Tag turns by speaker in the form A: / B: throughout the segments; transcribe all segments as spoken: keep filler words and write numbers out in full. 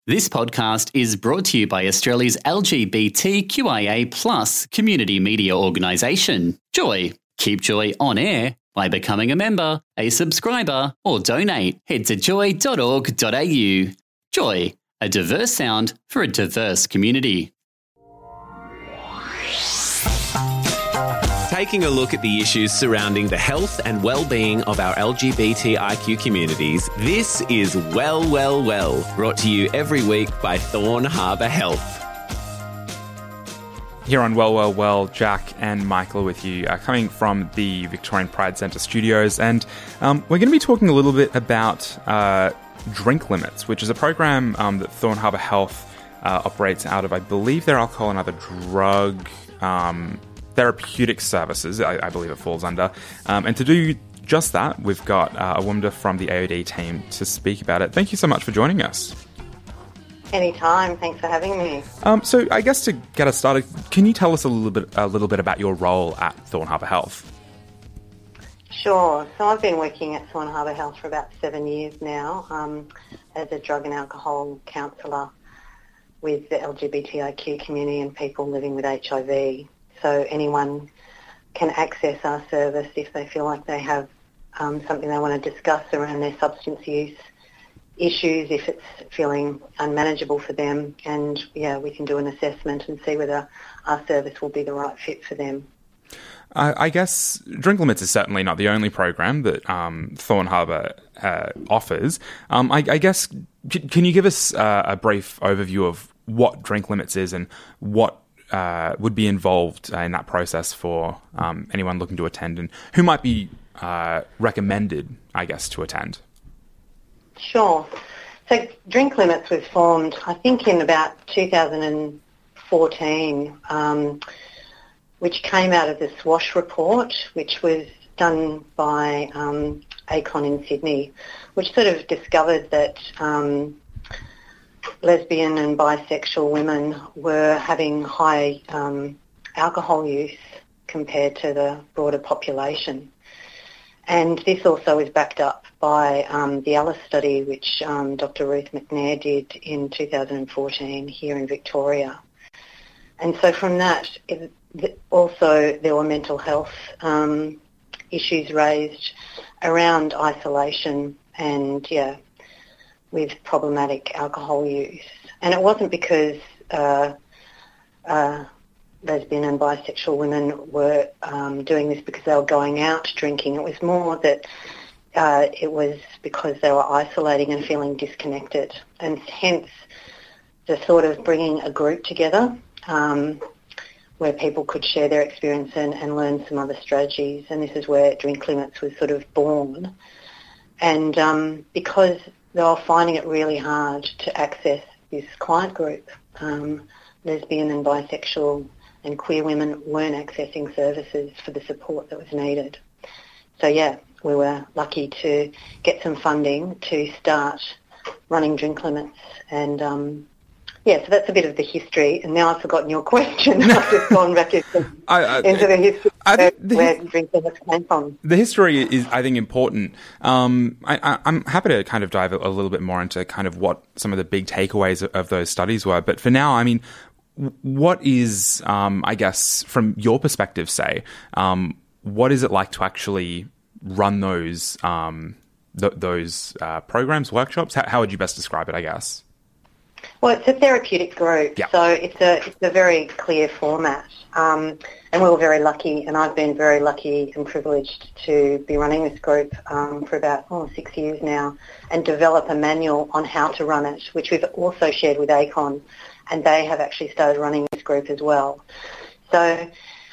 A: This podcast is brought to you by Australia's L G B T Q I A plus community media organisation, Joy. Keep Joy on air by becoming a member, a subscriber, or donate. Head to joy dot org dot a u. Joy, a diverse sound for a diverse community.
B: Taking a look at the issues surrounding the health and well-being of our L G B T I Q communities, this is Well, Well, Well, brought to you every week by Thorn Harbour Health.
C: Here on Well, Well, Well, Jack and Michael are with you, uh, coming from the Victorian Pride Centre studios, and um, we're going to be talking a little bit about uh, Drink Limits, which is a program um, that Thorn Harbour Health uh, operates out of, I believe, their alcohol and other drug um therapeutic services, I, I believe it falls under. Um, and to do just that, we've got uh, a woman from the A O D team to speak about it. Thank you so much for joining us.
D: Anytime. Thanks for having me.
C: Um, so I guess to get us started, can you tell us a little bit a little bit about your role at Thorn Harbour Health?
D: Sure. So I've been working at Thorn Harbour Health for about seven years now um, as a drug and alcohol counsellor with the L G B T I Q community and people living with H I V. So anyone can access our service if they feel like they have um, something they want to discuss around their substance use issues, if it's feeling unmanageable for them. And, yeah, we can do an assessment and see whether our service will be the right fit for them.
C: Uh, I guess Drink Limits is certainly not the only program that um, Thorn Harbour uh, offers. Um, I, I guess, can you give us uh, a brief overview of what Drink Limits is and what Uh, would be involved uh, in that process for um, anyone looking to attend, and who might be uh, recommended, I guess, to attend?
D: Sure. So Drink Limits was formed, I think, in about two thousand fourteen, um, which came out of the SWASH report, which was done by um, ACON in Sydney, which sort of discovered that um, lesbian and bisexual women were having high um, alcohol use compared to the broader population. And this also is backed up by um, the Alice study, which um, Doctor Ruth McNair did in two thousand fourteen here in Victoria. And so from that, it, also there were mental health um, issues raised around isolation and, yeah, with problematic alcohol use. And it wasn't because uh, uh, lesbian and bisexual women were um, doing this because they were going out drinking. It was more that uh, it was because they were isolating and feeling disconnected, and hence the sort of bringing a group together um, where people could share their experience and, and learn some other strategies. And this is where Drink Limits was sort of born. And um, because they were finding it really hard to access this client group. Um, lesbian and bisexual and queer women weren't accessing services for the support that was needed. So, yeah, we were lucky to get some funding to start running Drink Limits. And, um, yeah, so that's a bit of the history. And now I've forgotten your question. I've just gone back into,
C: I, I,
D: into the history
C: I think the,
D: where Drink Limits came from.
C: The history is, I think, important. Um, I, I, I'm happy to kind of dive a, a little bit more into kind of what some of the big takeaways of, of those studies were. But for now, I mean, what is, um, I guess, from your perspective, say, um, what is it like to actually run those um, th- those uh, programs, workshops? How, how would you best describe it, I guess?
D: Well, it's a therapeutic group,
C: yeah.
D: so it's a it's a very clear format, um, and we were very lucky, and I've been very lucky and privileged to be running this group um, for about oh, six years now, and develop a manual on how to run it, which we've also shared with ACON, and they have actually started running this group as well. So,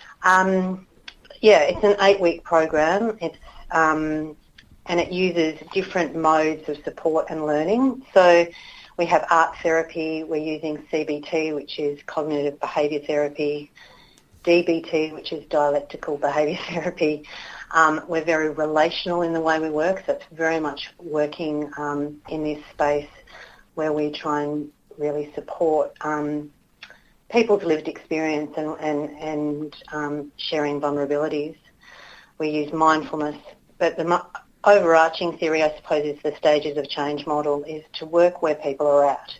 D: um, yeah, it's an eight-week program, it's um, and it uses different modes of support and learning. So we have art therapy, we're using C B T, which is cognitive behaviour therapy, D B T, which is dialectical behaviour therapy. Um, we're very relational in the way we work, so it's very much working um, in this space where we try and really support um, people's lived experience and, and, and um, sharing vulnerabilities. We use mindfulness, but the mo- overarching theory, I suppose, is the stages of change model, is to work where people are at.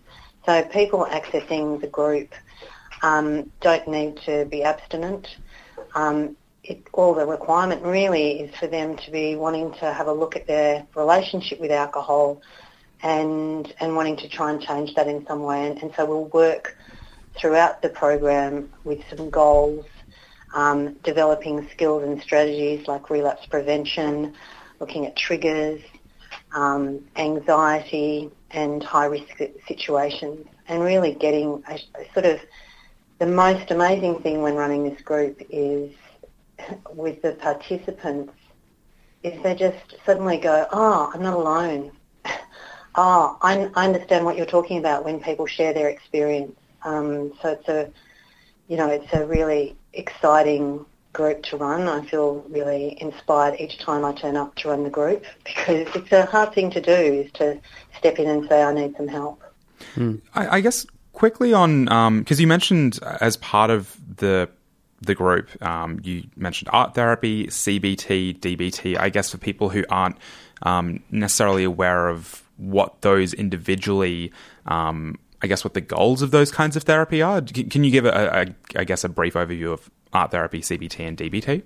D: So people accessing the group um, don't need to be abstinent. Um, it, all the requirement really is for them to be wanting to have a look at their relationship with alcohol and and wanting to try and change that in some way. And, and so we'll work throughout the program with some goals, um, developing skills and strategies like relapse prevention, looking at triggers, um, anxiety and high-risk situations, and really getting a, a sort of the most amazing thing when running this group is with the participants is they just suddenly go, oh, I'm not alone. Oh, I, I understand what you're talking about when people share their experience. Um, so it's a, you know, it's a really exciting group to run. I feel really inspired each time I turn up to run the group because it's a hard thing to do is to step in and say, I need some help.
C: Mm. I, I guess quickly on, because um, you mentioned as part of the the group, um, you mentioned art therapy, C B T, D B T. I guess for people who aren't um, necessarily aware of what those individually, um, I guess what the goals of those kinds of therapy are, can you give, a, a, I guess, a brief overview of art therapy, C B T and D B T?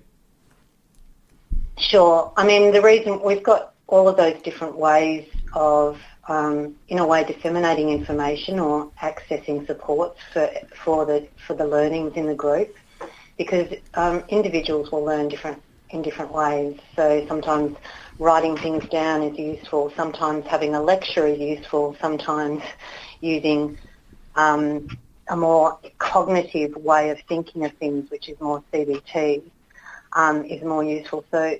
D: Sure. I mean, the reason we've got all of those different ways of, um, in a way, disseminating information or accessing support for for the for the learnings in the group, because um, individuals will learn different in different ways. So sometimes writing things down is useful. Sometimes having a lecture is useful. Sometimes using um, a more cognitive way of thinking of things, which is more C B T, um, is more useful. So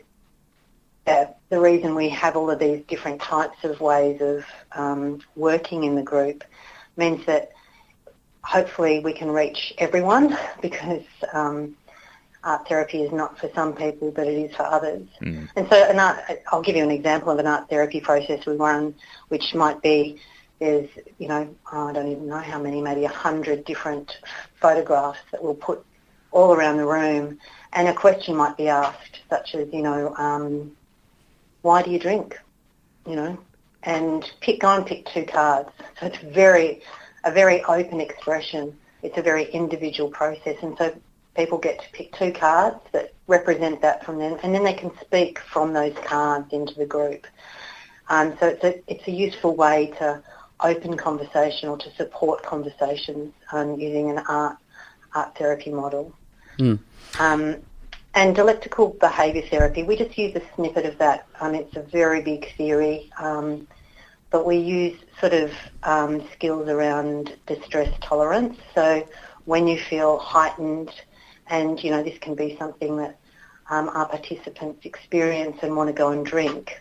D: uh, the reason we have all of these different types of ways of um, working in the group means that hopefully we can reach everyone, because um, art therapy is not for some people, but it is for others. Mm. And so an art, I'll give you an example of an art therapy process we run, which might be, there's, you know, oh, I don't even know how many, maybe a hundred different photographs that we'll put all around the room, and a question might be asked, such as, you know, um, why do you drink? You know, and pick, go and pick two cards. So it's very, a very open expression. It's a very individual process, and so people get to pick two cards that represent that from them, and then they can speak from those cards into the group. Um, so it's a, it's a useful way to open conversation or to support conversations um, using an art art therapy model. Mm. Um, and dialectical behaviour therapy, we just use a snippet of that. Um, it's a very big theory, um, but we use sort of um, skills around distress tolerance. So when you feel heightened, and, you know, this can be something that um, our participants experience and want to go and drink,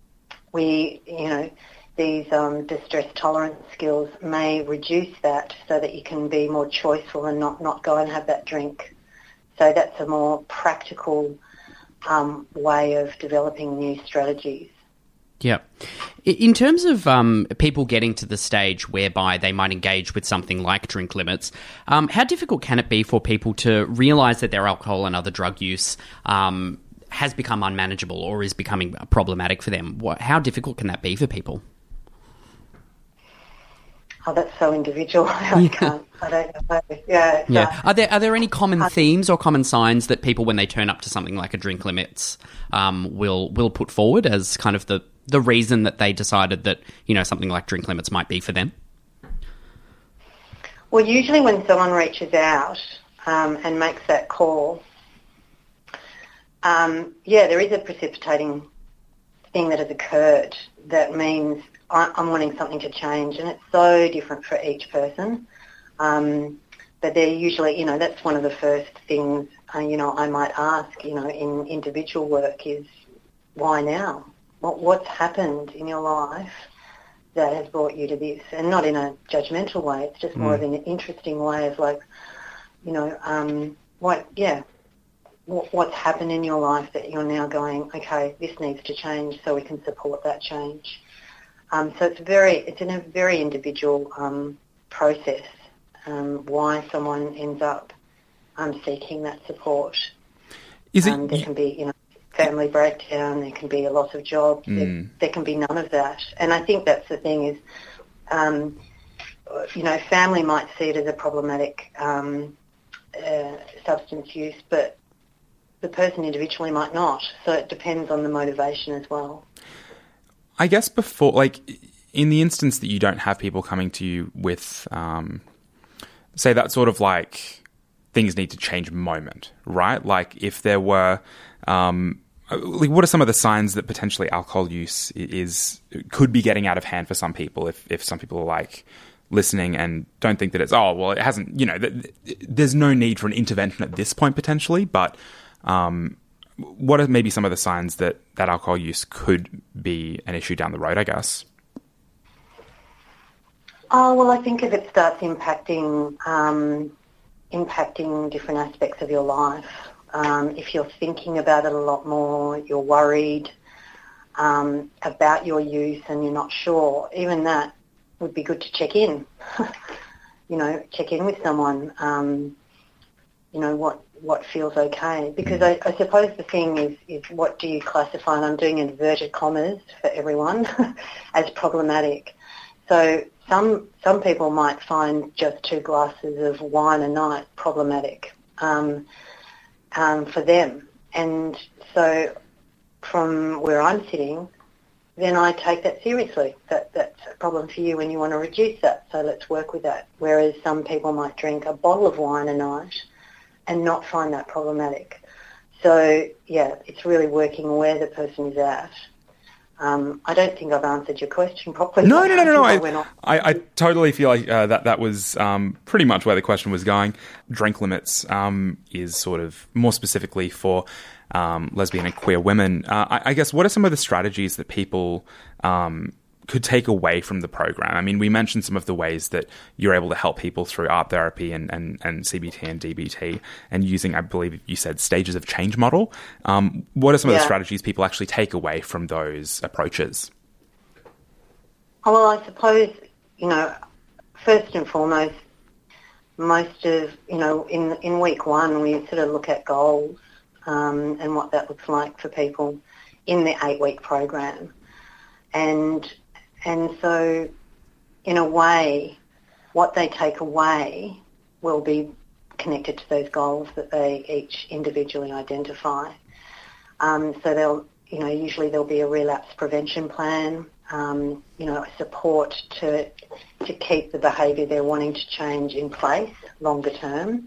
D: we, you know, these um, distress tolerance skills may reduce that so that you can be more choiceful and not, not go and have that drink. So that's a more practical um, way of developing new strategies.
E: Yeah. In terms of um, people getting to the stage whereby they might engage with something like drink limits, um, how difficult can it be for people to realise that their alcohol and other drug use um, has become unmanageable or is becoming problematic for them? What, how difficult can that be for people?
D: Oh, that's so individual. I
E: Yeah.
D: can't. I don't know. Yeah.
E: Yeah.
D: Uh,
E: Are there are there any common themes or common signs that people, when they turn up to something like a drink limits, um, will will put forward as kind of the, the reason that they decided that, you know, something like drink limits might be for them?
D: Well, usually when someone reaches out um, and makes that call, um, yeah, there is a precipitating thing that has occurred that means I, I'm wanting something to change, and it's so different for each person. Um, but they're usually, you know, that's one of the first things, uh, you know, I might ask, you know, in individual work is, why now? What, what's happened in your life that has brought you to this? And not in a judgmental way, it's just more mm. of an interesting way of like, you know, um, what, yeah, what, what's happened in your life that you're now going, okay, this needs to change so we can support that change. Um, so it's very, it's in a very individual um, process um, why someone ends up um, seeking that support. Is it? Um, there can be, you know, family breakdown. There can be a loss of jobs. Mm. There, there can be none of that. And I think that's the thing is, um, you know, family might see it as a problematic um, uh, substance use, but the person individually might not. So it depends on the motivation as well.
C: I guess before, like, in the instance that you don't have people coming to you with, um, say, that sort of like things need to change moment, right? Like if there were, um, like what are some of the signs that potentially alcohol use is could be getting out of hand for some people? If if some people are like listening and don't think that it's, oh, well, it hasn't, you know, th- there's no need for an intervention at this point potentially, but um, what are maybe some of the signs that, that alcohol use could be an issue down the road, I guess?
D: Oh, well, I think if it starts impacting um, impacting different aspects of your life, um, if you're thinking about it a lot more, you're worried um, about your use and you're not sure, even that would be good to check in. You know, check in with someone, um, you know, what what feels okay. Because I, I suppose the thing is, is what do you classify, and I'm doing inverted commas for everyone, as problematic. So some some people might find just two glasses of wine a night problematic um, um, for them. And so from where I'm sitting, then I take that seriously. That that's a problem for you and you want to reduce that, so let's work with that. Whereas some people might drink a bottle of wine a night and not find that problematic. So, yeah, it's really working where the person is at. Um, I don't think I've answered your question properly.
C: No, no, no, no, no.
D: I,
C: I, I, I totally feel like uh, that that was um, pretty much where the question was going. Drink limits um, is sort of more specifically for um, lesbian and queer women. Uh, I, I guess what are some of the strategies that people um, could take away from the program? I mean, we mentioned some of the ways that you're able to help people through art therapy and, and, and C B T and D B T and using, I believe you said, stages of change model. Um, what are some yeah. of the strategies people actually take away from those approaches?
D: Oh, well, I suppose, you know, first and foremost, most of, you know, in in week one, we sort of look at goals um, and what that looks like for people in the eight-week program. And And so, in a way, what they take away will be connected to those goals that they each individually identify. Um, so they'll, you know, usually there'll be a relapse prevention plan, um, you know, support to to keep the behaviour they're wanting to change in place longer term.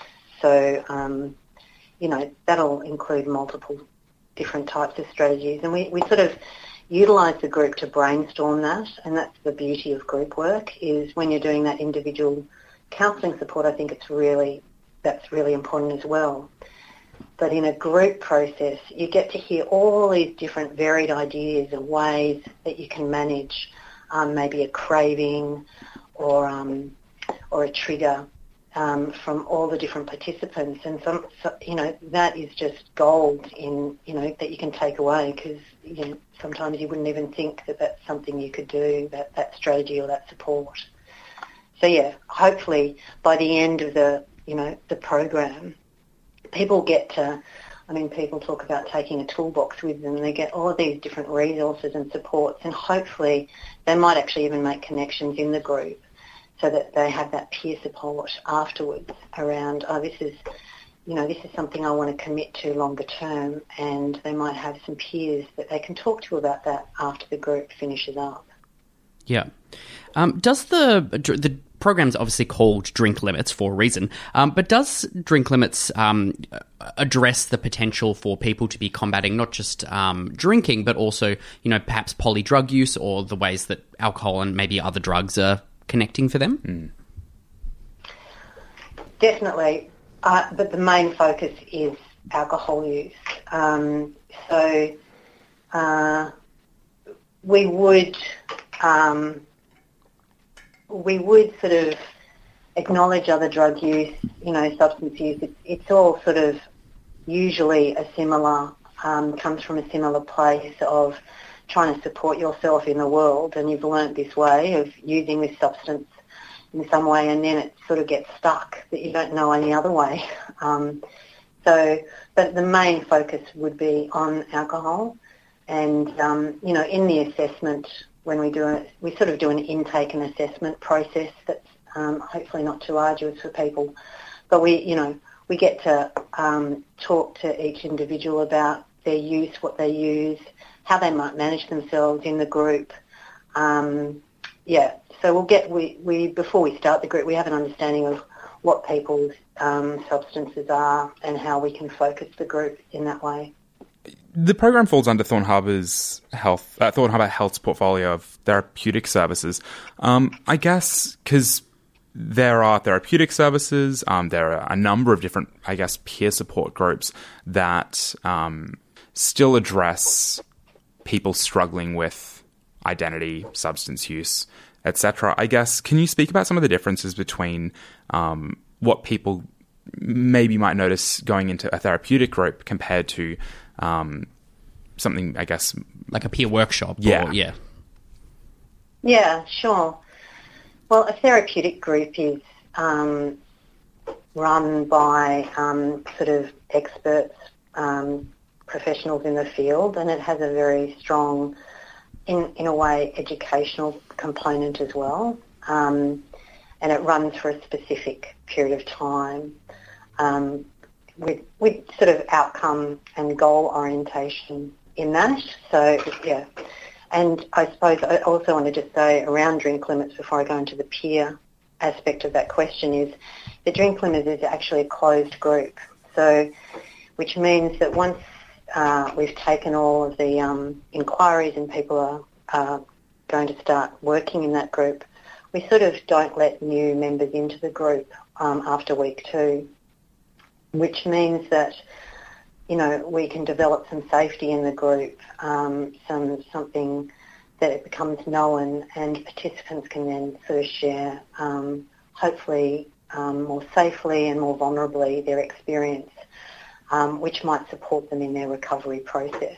D: So, um, you know, that'll include multiple different types of strategies, and we, we sort of utilise the group to brainstorm that, and that's the beauty of group work, is when you're doing that individual counselling support, I think it's really, that's really important as well. But in a group process, you get to hear all these different varied ideas and ways that you can manage um, maybe a craving or um, or a trigger um, from all the different participants, and some, so, you know, that is just gold in, you know, that you can take away, because, you know, sometimes you wouldn't even think that that's something you could do, that, that strategy or that support. So yeah, hopefully by the end of the, you know, the program, people get to, I mean, people talk about taking a toolbox with them. They get all of these different resources and supports, and hopefully they might actually even make connections in the group so that they have that peer support afterwards around, oh, this is, you know, this is something I want to commit to longer term, and they might have some peers that they can talk to about that after the group finishes up.
E: Yeah. Um, does the the program's obviously called Drink Limits for a reason, um, but does Drink Limits um, address the potential for people to be combating not just um, drinking, but also, you know, perhaps polydrug use or the ways that alcohol and maybe other drugs are connecting for them?
C: Mm.
D: Definitely. Uh, but the main focus is alcohol use. Um, so uh, we would um, we would sort of acknowledge other drug use, you know, substance use. It's, it's all sort of usually a similar, um, comes from a similar place of trying to support yourself in the world, and you've learnt this way of using this substance in some way, and then it sort of gets stuck that you don't know any other way. Um, so, but the main focus would be on alcohol, and um, you know, in the assessment, when we do it, we sort of do an intake and assessment process that's um, hopefully not too arduous for people. But we, you know, we get to um, talk to each individual about their use, what they use, how they might manage themselves in the group. Um, yeah, so we'll get, we, we before we start the group, we have an understanding of what people's um, substances are and how we can focus the group in that way.
C: The program falls under Thorn Harbour's health, uh, Thorn Harbour Health's portfolio of therapeutic services. Um, I guess because there are therapeutic services, um, there are a number of different, I guess, peer support groups that um, still address people struggling with identity, substance use, et cetera. I guess, can you speak about some of the differences between um, what people maybe might notice going into a therapeutic group compared to um, something, I guess...
E: like a peer workshop?
C: Yeah.
E: Or, yeah.
D: Yeah, sure. Well, a therapeutic group is um, run by um, sort of experts, um, professionals in the field, and it has a very strong, in, in a way, educational component as well. Um, and it runs for a specific period of time um, with, with sort of outcome and goal orientation in that. So, yeah. And I suppose I also want to just say around drink limits before I go into the peer aspect of that question is the drink limits is actually a closed group. So, which means that once uh, we've taken all of the um, inquiries and people are uh, going to start working in that group, we sort of don't let new members into the group um, after week two, which means that, you know, we can develop some safety in the group, um, some something that it becomes known, and participants can then sort of share, um, hopefully um, more safely and more vulnerably, their experience, um, which might support them in their recovery process,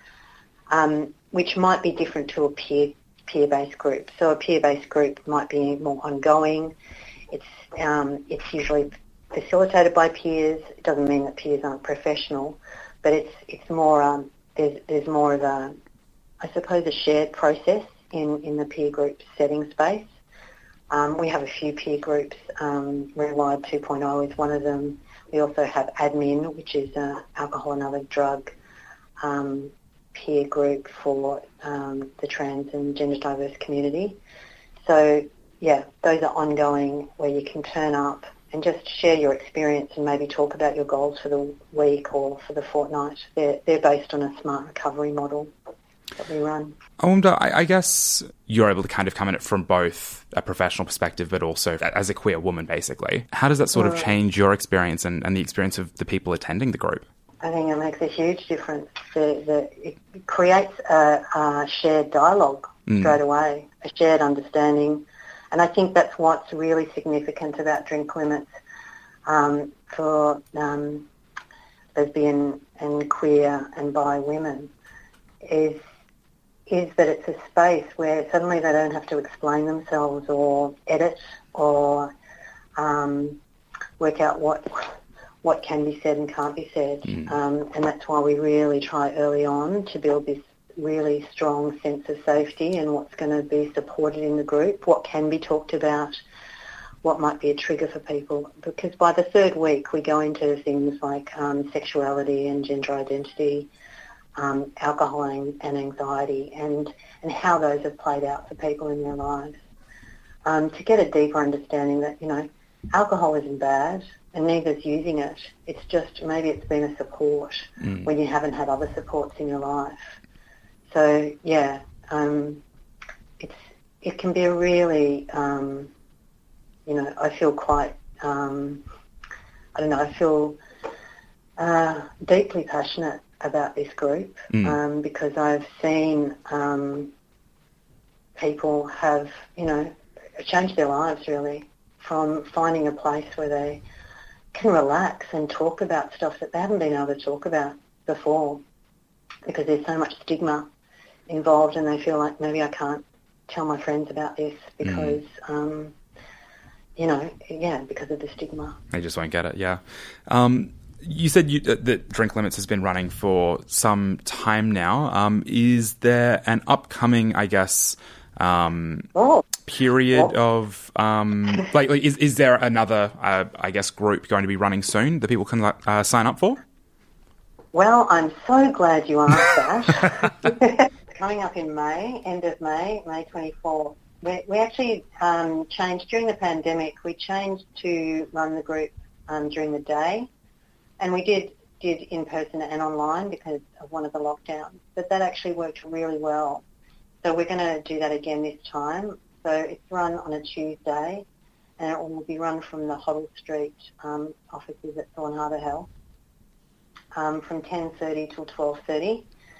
D: um, which might be different to a peer peer-based group. So a peer-based group might be more ongoing. It's um, it's usually facilitated by peers. It doesn't mean that peers aren't professional, but it's it's more um, there's there's more of a, I suppose, a shared process in, in the peer group setting space. Um, we have a few peer groups. Um, Rewired two point oh is one of them. We also have admin, which is uh, alcohol and other drug um, peer group for um, the trans and gender diverse community. So yeah, those are ongoing where you can turn up and just share your experience and maybe talk about your goals for the week or for the fortnight. They're, they're based on a smart recovery model that we run.
C: I wonder, I, I guess you're able to kind of come at it from both a professional perspective but also as a queer woman, basically. How does that sort of
D: Mm.
C: change your experience and, and the experience of the people attending the group?
D: I think it makes a huge difference. The, the, it creates a, a shared dialogue
C: Mm.
D: straight away, a shared understanding. And I think that's what's really significant about drink limits um, for um, lesbian and queer and bi women is is that it's a space where suddenly they don't have to explain themselves or edit or um, work out what what can be said and can't be said.
C: Mm.
D: Um, and that's why we really try early on to build this really strong sense of safety and what's going to be supported in the group, what can be talked about, what might be a trigger for people. Because by the third week we go into things like um, sexuality and gender identity, um, alcohol and, and anxiety, and, and how those have played out for people in their lives. Um, to get a deeper understanding that, you know, alcohol isn't bad and neither's using it. It's just maybe it's been a support
C: Mm.
D: when you haven't had other supports in your life. So, yeah, um, it's it can be a really, um, you know, I feel quite, um, I don't know, I feel uh, deeply passionate about this group
C: Mm.
D: um, because I've seen um, people have, you know, changed their lives really from finding a place where they can relax and talk about stuff that they haven't been able to talk about before because there's so much stigma involved and they feel like maybe I can't tell my friends about this because, mm. um, you know, yeah, because of the stigma.
C: They just won't get it, yeah. Um, you said you, uh, that Drink Limits has been running for some time now. Um, is there an upcoming, I guess, um,
D: Oh.
C: period
D: Oh.
C: of um, like, like is is there another uh, I guess group going to be running soon that people can uh, sign up for?
D: Well, I'm so glad you asked that. Coming up in May, end of May, May twenty-fourth. We, we actually um, changed during the pandemic. We changed to run the group um, during the day, and we did did in person and online because of one of the lockdowns. But that actually worked really well. So we're going to do that again this time. So it's run on a Tuesday, and it will be run from the Hoddle Street um, offices at Thorn Harbour Health um, from ten thirty till twelve thirty.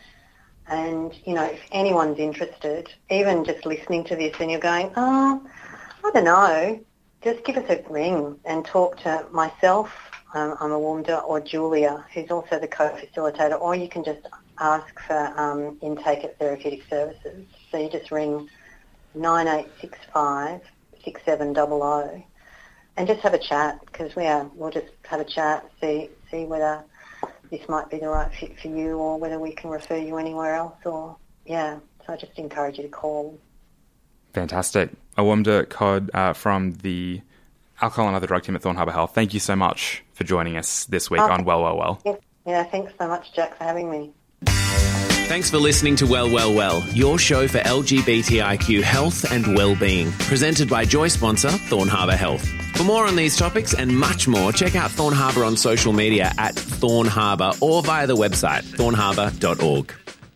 D: And, you know, if anyone's interested, even just listening to this and you're going, oh, I don't know, just give us a ring and talk to myself, um, I'm a Awamda, or Julia, who's also the co-facilitator, or you can just ask for um, intake at Therapeutic Services. So you just ring nine eight six five, six seven zero zero and just have a chat, because we are, we'll just have a chat, see see whether this might be the right fit for you or whether we can refer you anywhere else, or, yeah, so I just encourage you to call.
C: Fantastic. Awamda Cod uh, from the Alcohol and Other Drug Team at Thorn Harbour Health. Thank you so much for joining us this week
D: oh,
C: on Well, Well, Well.
D: Yeah, yeah, thanks so much, Jack, for having me.
B: Thanks for listening to Well, Well, Well, your show for L G B T I Q health and well-being, presented by Joy sponsor Thorn Harbour Health. For more on these topics and much more, check out Thorn Harbour on social media at Thorn Harbour or via the website thorn harbour dot org.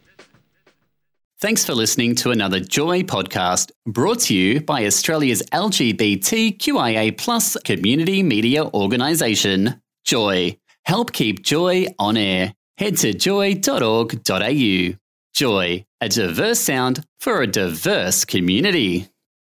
A: Thanks for listening to another Joy podcast, brought to you by Australia's L G B T Q I A plus community media organisation, Joy. Help keep Joy on air. Head to joy dot org dot a u. Joy, a diverse sound for a diverse community.